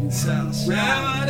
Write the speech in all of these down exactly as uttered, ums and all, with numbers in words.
Sounds bad.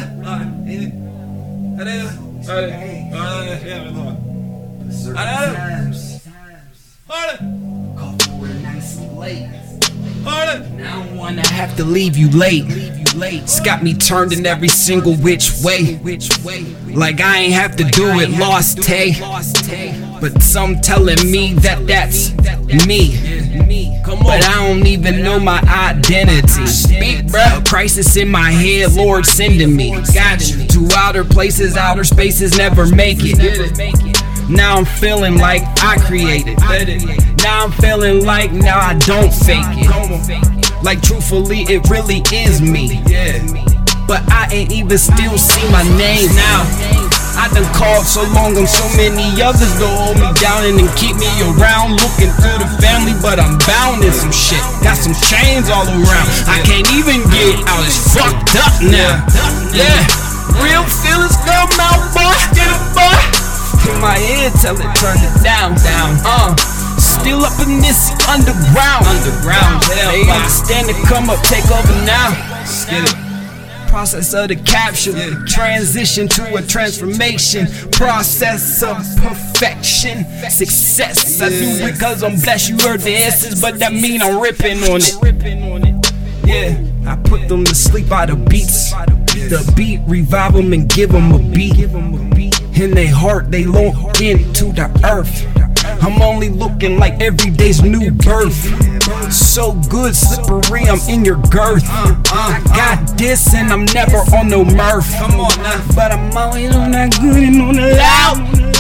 Now I wanna have to leave you late. It's got me turned in every single which way. Like I ain't have to do it, lost tay. But some telling me that that's me. But I don't even know my identity. Speak, bruh. A crisis in my head, Lord sending me. Got you. To outer places, outer spaces, never make it. Now I'm feeling like I created. Now I'm feeling like now I don't fake it. Like truthfully, it really is me. But I ain't even still see my name now. I done called so long on so many others to hold me down and then keep me around, looking through the family, but I'm bound in some shit. Got some chains all around. I can't even get out. It's fucked up now. Yeah, real feelings come out, boy. Get it, boy. In my head, tell it turn it down, down. Uh, still up in this underground, underground. They understand to come up, take over now. Get it. Process of the capture, yeah. Transition to a transformation, process of perfection, success. Yeah. I do it cause I'm blessed, you heard the essence, but that mean I'm ripping on it. Yeah, I put them to sleep by the beats. The beat, revive them and give them a beat. In their heart, they long into the earth. I'm only looking like every day's new birth. So good, slippery, I'm in your girth. I got this and I'm never on no mirth. But I'm always on that good and on the loud.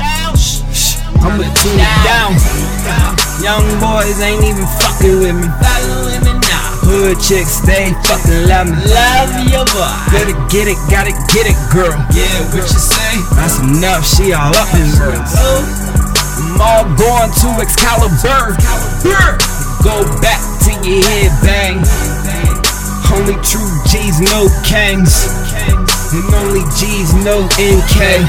I'ma tune it down. Young boys ain't even fucking with me. Hood chicks, they fucking love me. Love your boy. Better get it, gotta get it, girl. Yeah, what you say? That's enough, she all up in words. I'm all going to Excalibur. Go back to your head bang. Only true G's, no Kangs. And only G's, no N K.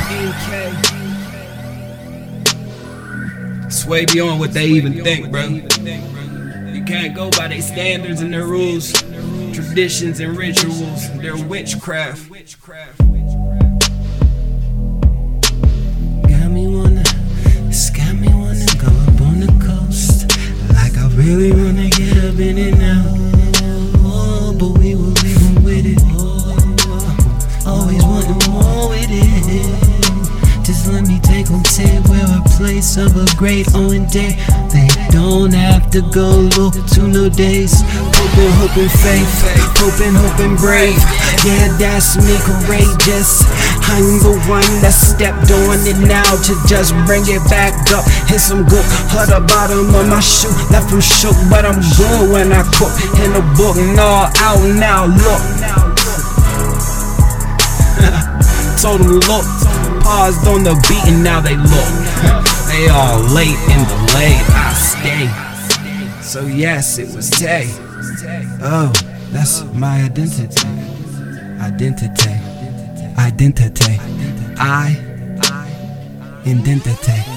It's way beyond what they even think, bro. You can't go by their standards and their rules, traditions and rituals. They're witchcraft. Got me wanna, it's got me wanna go up on the coast. Like I really wanna get up in it now. Oh, but we will leave them with it. Oh, always wanting more with it. Just let me take them to we're a place of a great own day. They don't have to go look to no days. Hoping, hoping, faith, hoping, hoping, brave. Yeah, that's me, courageous. I'm the one that stepped on it now to just bring it back up. Hit some good, hurt the bottom of my shoe. Left from shook, but I'm good when I cook. In the book, no, out now, look. Told them look, paused on the beat and now they look. They all late and delayed, I stay. So yes, it was Tay. Oh, that's my identity. Identity. Identity. I. Identity.